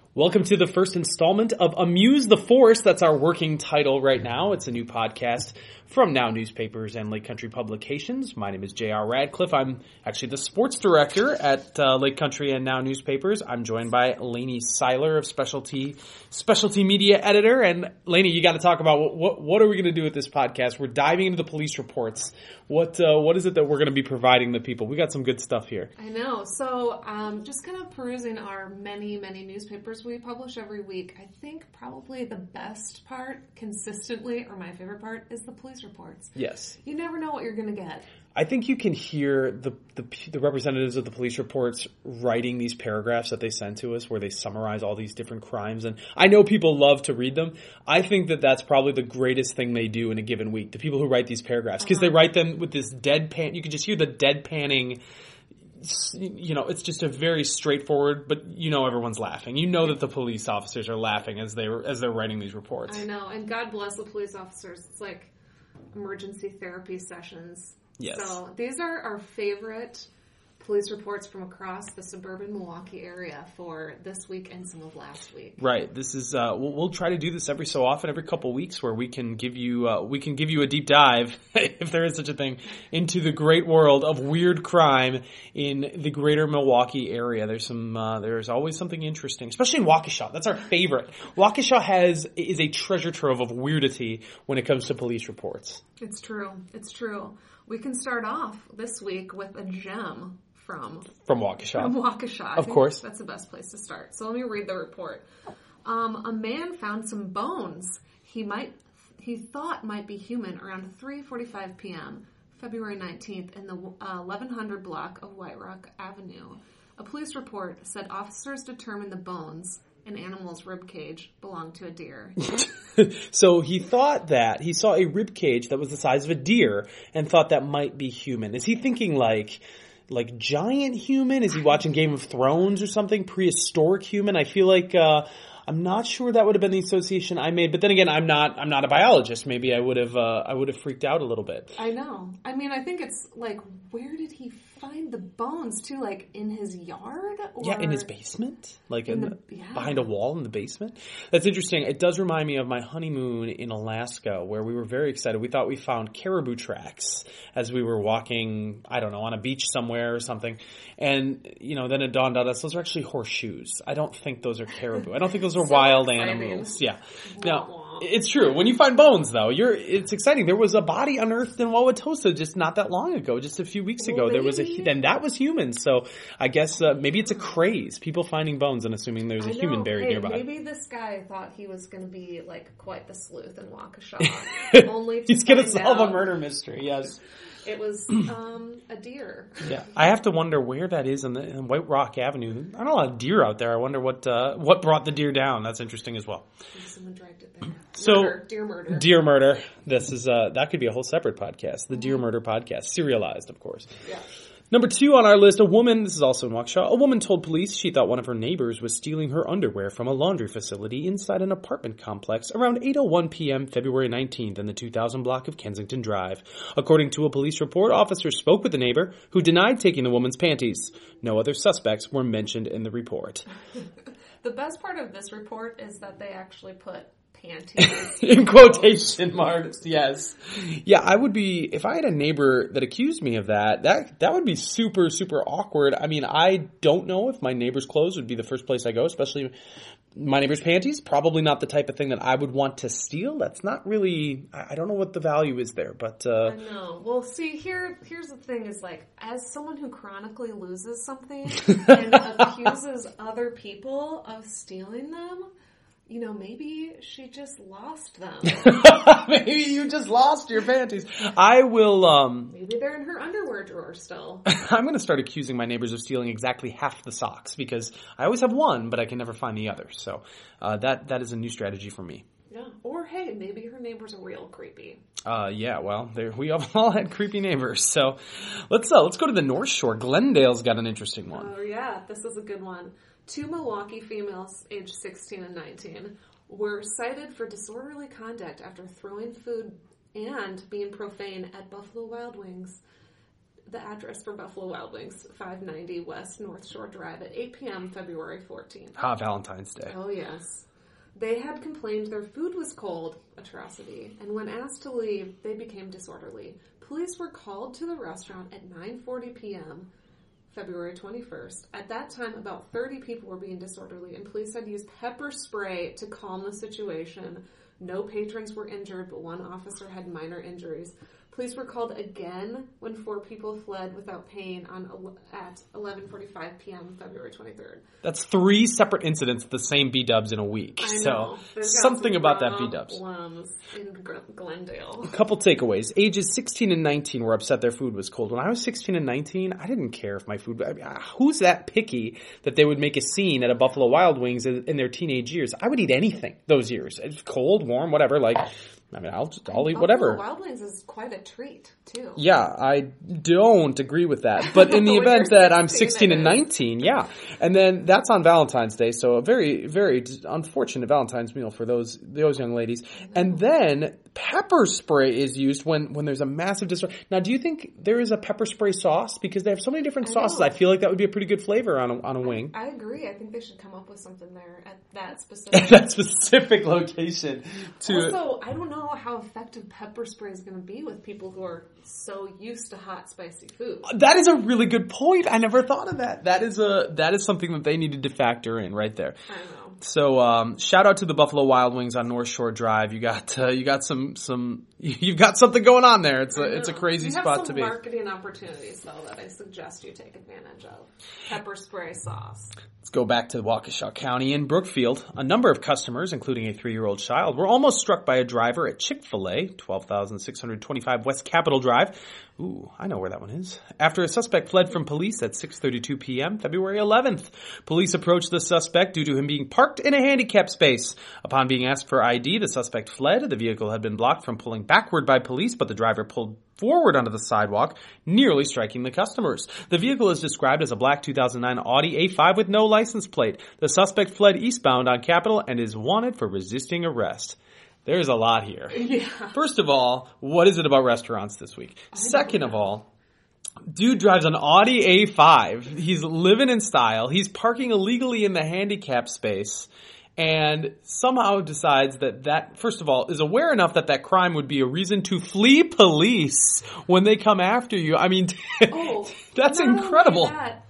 Welcome to the first installment of Amuse the Force. That's our working title right now. It's a new podcast from Now Newspapers and Lake Country Publications. My name is J.R. Radcliffe. I'm actually the sports director at Lake Country and Now Newspapers. I'm joined by Lainey Seiler of Specialty Media Editor. And Lainey, you got to talk about what are we going to do with this podcast? We're diving into the police reports. What is it that we're going to be providing the people? We got some good stuff here. I know. So just kind of perusing our many newspapers we publish every week, I think probably the best part consistently, or my favorite part, is the police reports. Yes. You never know what you're going to get. I think you can hear the representatives of the police reports writing these paragraphs that they send to us where they summarize all these different crimes. And I know people love to read them. I think that that's probably the greatest thing they do in a given week, the people who write these paragraphs, because they write them with this deadpan. You can just hear the deadpanning. You know, it's just a very straightforward, but you know everyone's laughing. You know that the police officers are laughing as they're writing these reports. I know, and God bless the police officers. It's like emergency therapy sessions. Yes. So these are our favorite police reports from across the suburban Milwaukee area for this week and some of last week. Right. This is we'll try to do this every so often, every couple weeks, where we can give you a deep dive, if there is such a thing, into the great world of weird crime in the greater Milwaukee area. There's always something interesting, especially in Waukesha. That's our favorite. Waukesha is a treasure trove of weirdity when it comes to police reports. It's true. We can start off this week with a gem from Waukesha. From Waukesha. Of course. That's the best place to start. So let me read the report. A man found some bones he thought might be human around 3:45 p.m., February 19th, in the 1100 block of White Rock Avenue. A police report said officers determined the bones, an animal's rib cage, belonged to a deer. So he thought that he saw a rib cage that was the size of a deer and thought that might be human. Is he thinking like giant human? Is he watching Game of Thrones or something? Prehistoric human? I feel like I'm not sure that would have been the association I made. But then again, I'm not a biologist. Maybe I would have freaked out a little bit. I know. I mean, I think it's like, where did he find the bones too? Like in his yard? Or yeah, in his basement, behind a wall in the basement. That's interesting. It does remind me of my honeymoon in Alaska, where we were very excited. We thought we found caribou tracks as we were walking, I don't know, on a beach somewhere or something. And then it dawned on us those are actually horseshoes. I don't think those are caribou. I don't think those are wild animals. Yeah. Now, it's true. When you find bones, though, it's exciting. There was a body unearthed in Wauwatosa just not that long ago, just a few weeks ago. There was and that was human. So I guess maybe it's a craze. People finding bones and assuming there's a human buried nearby. Maybe this guy thought he was going to be like quite the sleuth in Waukesha. Only he's going to solve a murder mystery. Yes. It was a deer. Yeah, I have to wonder where that is in White Rock Avenue. I don't know a deer out there. I wonder what brought the deer down. That's interesting as well. Someone dragged it there. Deer murder. This is that could be a whole separate podcast. The Deer Murder Podcast, serialized, of course. Yeah. Number 2 on our list, this is also in Waukesha, a woman told police she thought one of her neighbors was stealing her underwear from a laundry facility inside an apartment complex around 8:01 p.m. February 19th in the 2000 block of Kensington Drive. According to a police report, officers spoke with the neighbor, who denied taking the woman's panties. No other suspects were mentioned in the report. The best part of this report is that they actually put panties. In quotation marks, yes. Yeah, I would be, if I had a neighbor that accused me of that would be super, super awkward. I mean, I don't know if my neighbor's clothes would be the first place I go, especially my neighbor's panties. Probably not the type of thing that I would want to steal. That's not really, I don't know what the value is there, but I know. Well, see, here's the thing is like, as someone who chronically loses something and accuses other people of stealing them, maybe she just lost them. Maybe you just lost your panties. I will, maybe they're in her underwear drawer still. I'm going to start accusing my neighbors of stealing exactly half the socks because I always have one, but I can never find the other. So, that is a new strategy for me. Yeah. Or hey, maybe her neighbors are real creepy. Yeah, well, we all had creepy neighbors. So let's go to the North Shore. Glendale's got an interesting one. Oh yeah, this is a good one. 2 Milwaukee females aged 16 and 19 were cited for disorderly conduct after throwing food and being profane at Buffalo Wild Wings. the address for Buffalo Wild Wings, 590 West North Shore Drive at 8 p.m. February 14th. Valentine's Day. Oh, yes. They had complained their food was cold, atrocity, and when asked to leave, they became disorderly. Police were called to the restaurant at 9:40 p.m., February 21st. At that time, about 30 people were being disorderly, and police had used pepper spray to calm the situation. No patrons were injured, but one officer had minor injuries. Police were called again when 4 people fled without paying at 11:45 p.m. February 23rd. That's 3 separate incidents at the same B-dubs in a week. I know. So something about that B-dubs. In Glendale. A couple takeaways. Ages 16 and 19 were upset their food was cold. When I was 16 and 19, I didn't care if my food... I mean, who's that picky that they would make a scene at a Buffalo Wild Wings in their teenage years? I would eat anything those years. It's cold, warm, whatever. Like... I mean, I'll eat whatever. Wild Wings is quite a treat, too. Yeah, I don't agree with that. But in the event that I'm 16 and 19, yeah. And then that's on Valentine's Day, so a very, very unfortunate Valentine's meal for those young ladies. And then pepper spray is used when there's a massive disorder. Now, do you think there is a pepper spray sauce? Because they have so many different sauces. I feel like that would be a pretty good flavor on a wing. I agree. I think they should come up with something there at that specific location. Also, I don't know how effective pepper spray is going to be with people who are so used to hot, spicy food. That is a really good point. I never thought of that. That is something that they needed to factor in right there. I know. So, shout out to the Buffalo Wild Wings on North Shore Drive. You got you've got something going on there. It's a crazy spot to be. You have some marketing opportunities though that I suggest you take advantage of. Pepper spray sauce. Let's go back to Waukesha County in Brookfield. A number of customers, including a 3-year-old child, were almost struck by a driver at Chick-fil-A, 12,625 West Capitol Drive. Ooh, I know where that one is. After a suspect fled from police at 6:32 p.m., February 11th. Police approached the suspect due to him being parked in a handicap space. Upon being asked for ID, the suspect fled. The vehicle had been blocked from pulling backward by police, but the driver pulled forward onto the sidewalk, nearly striking the customers. The vehicle is described as a black 2009 Audi A5 with no license plate. The suspect fled eastbound on Capitol and is wanted for resisting arrest. There's a lot here. Yeah. First of all, what is it about restaurants this week? Second of all, dude drives an Audi A5. He's living in style. He's parking illegally in the handicap space. And somehow decides that, first of all, is aware enough that crime would be a reason to flee police when they come after you. I mean, that's incredible.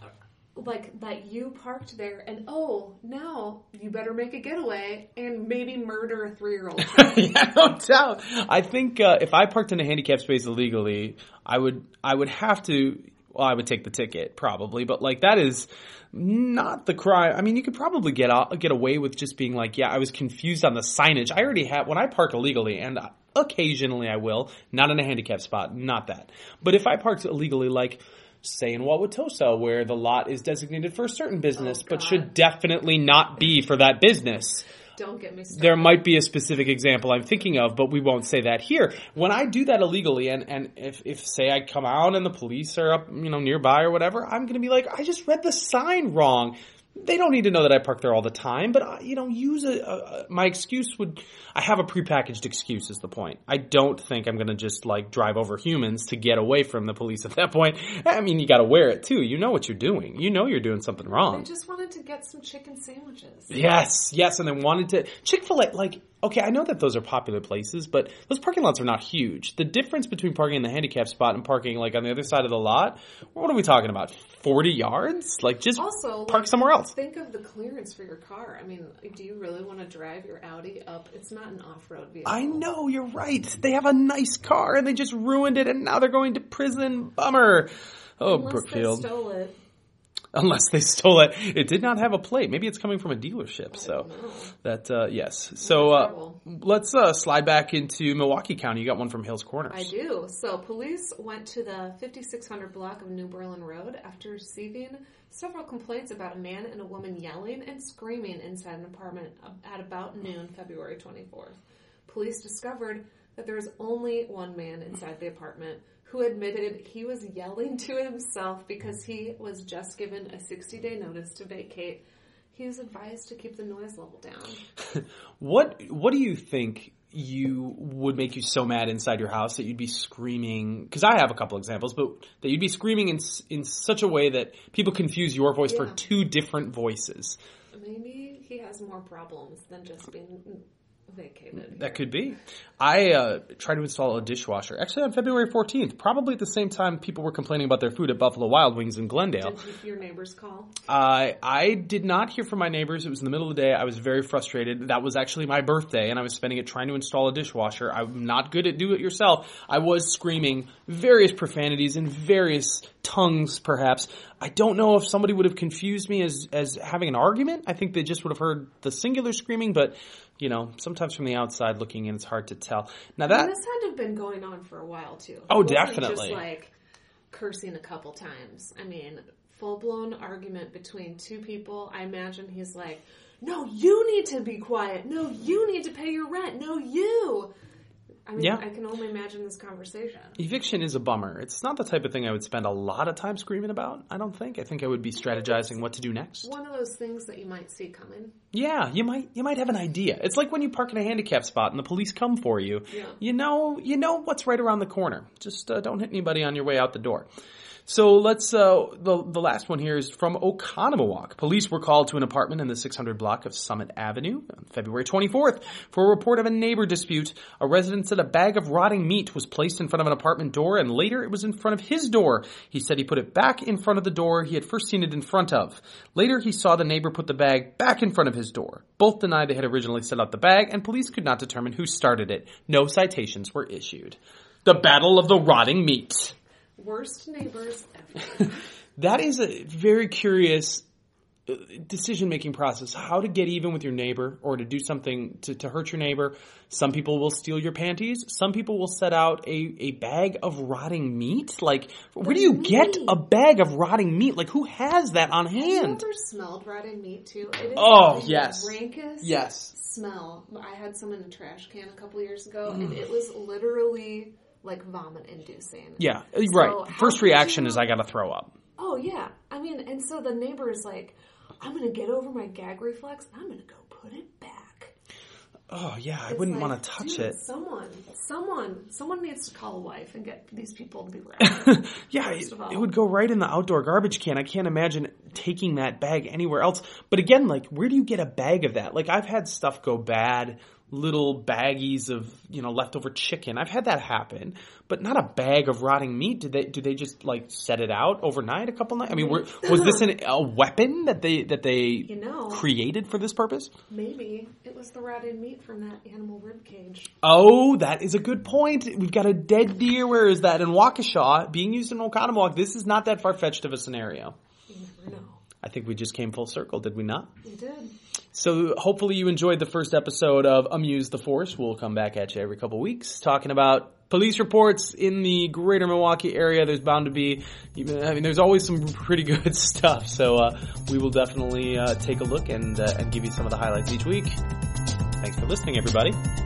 That you parked there and, now you better make a getaway and maybe murder a 3-year-old child. Yeah, no doubt. I think if I parked in a handicap space illegally, I would have to... Well, I would take the ticket, probably. But, that is not the crime. I mean, you could probably get away with just being like, yeah, I was confused on the signage. I already have... When I park illegally, and occasionally I will, not in a handicap spot, not that. But if I parked illegally, say in Wauwatosa, where the lot is designated for a certain business, but should definitely not be for that business... Don't get me started. There might be a specific example I'm thinking of, but we won't say that here. When I do that illegally, and if say I come out and the police are up, nearby or whatever, I'm going to be like, I just read the sign wrong. They don't need to know that I park there all the time, but use my excuse would. I have a prepackaged excuse is the point. I don't think I'm going to just drive over humans to get away from the police at that point. I mean, you got to wear it too. You know what you're doing. You know you're doing something wrong. They just wanted to get some chicken sandwiches. Yes, and they wanted to Chick-fil-A. Okay, I know that those are popular places, but those parking lots are not huge. The difference between parking in the handicap spot and parking on the other side of the lot, what are we talking about? 40 yards? Just also, park somewhere else. Think of the clearance for your car. I mean, do you really want to drive your Audi up? It's not an off-road vehicle. I know, you're right. They have a nice car and they just ruined it and now they're going to prison. Bummer. Oh, Unless Brookfield. They stole it. Unless they stole it. It did not have a plate. Maybe it's coming from a dealership. Yes. So, let's slide back into Milwaukee County. You got one from Hills Corners. I do. So, police went to the 5600 block of New Berlin Road after receiving several complaints about a man and a woman yelling and screaming inside an apartment at about noon, February 24th. Police discovered that there was only one man inside the apartment who admitted he was yelling to himself because he was just given a 60-day notice to vacate. He was advised to keep the noise level down. What do you think you would make you so mad inside your house that you'd be screaming, because I have a couple examples, but that you'd be screaming in such a way that people confuse your voice for two different voices. Maybe he has more problems than just being vacated. That could be. I tried to install a dishwasher, actually on February 14th, probably at the same time people were complaining about their food at Buffalo Wild Wings in Glendale. Did your neighbors call? I did not hear from my neighbors. It was in the middle of the day. I was very frustrated. That was actually my birthday, and I was spending it trying to install a dishwasher. I'm not good at do-it-yourself. I was screaming various profanities in various tongues, perhaps. I don't know if somebody would have confused me as having an argument. I think they just would have heard the singular screaming, but, you know, sometimes from the outside looking in, it's hard to tell. Now this had to have been going on for a while, too. Oh, definitely. Just, like, cursing a couple times. I mean, full-blown argument between two people. I imagine he's like, no, you need to be quiet. No, you need to pay your rent. No, you. I mean, I can only imagine this conversation. Eviction is a bummer. It's not the type of thing I would spend a lot of time screaming about, I don't think. I think I would be strategizing what to do next. One of those things that you might see coming. Yeah, you might have an idea. It's like when you park in a handicap spot and the police come for you. Yeah. You know what's right around the corner. Just don't hit anybody on your way out the door. So let's, the last one here is from Oconomowoc. Police were called to an apartment in the 600 block of Summit Avenue on February 24th for a report of a neighbor dispute. A resident said a bag of rotting meat was placed in front of an apartment door, and later it was in front of his door. He said he put it back in front of the door he had first seen it in front of. Later he saw the neighbor put the bag back in front of his door. Both denied they had originally set out the bag, and police could not determine who started it. No citations were issued. The Battle of the Rotting Meat. Worst neighbors ever. That is a very curious decision-making process. How to get even with your neighbor or to do something to hurt your neighbor. Some people will steal your panties. Some people will set out a bag of rotting meat. Like, where do you get a bag of rotting meat? Like, who has that on hand? Have you ever smelled rotting meat, too? It is yes. The rankest smell. I had some in a trash can a couple years ago, and it was literally like vomit-inducing. Yeah, right. So first reaction is I gotta throw up. Oh, yeah. I mean, and so the neighbor is like, I'm gonna get over my gag reflex, and I'm gonna go put it back. Oh, yeah, I wouldn't want to touch it. Someone needs to call a wife and get these people to be right. Yeah, it would go right in the outdoor garbage can. I can't imagine taking that bag anywhere else. But again, like, where do you get a bag of that? Like, I've had stuff go bad, little baggies of, leftover chicken. I've had that happen, but not a bag of rotting meat. Do they just like set it out overnight a couple nights? I mean, was this a weapon that they created for this purpose? Maybe it was the rotted meat from that animal rib cage. Oh, that is a good point. We've got a dead deer. Where is that? In Waukesha, being used in Oconomowoc. This is not that far-fetched of a scenario. You never know. I think we just came full circle, did we not? We did. So hopefully you enjoyed the first episode of Amuse the Force. We'll come back at you every couple weeks talking about police reports in the greater Milwaukee area. There's bound to be, there's always some pretty good stuff. So we will definitely take a look and give you some of the highlights each week. Thanks for listening, everybody.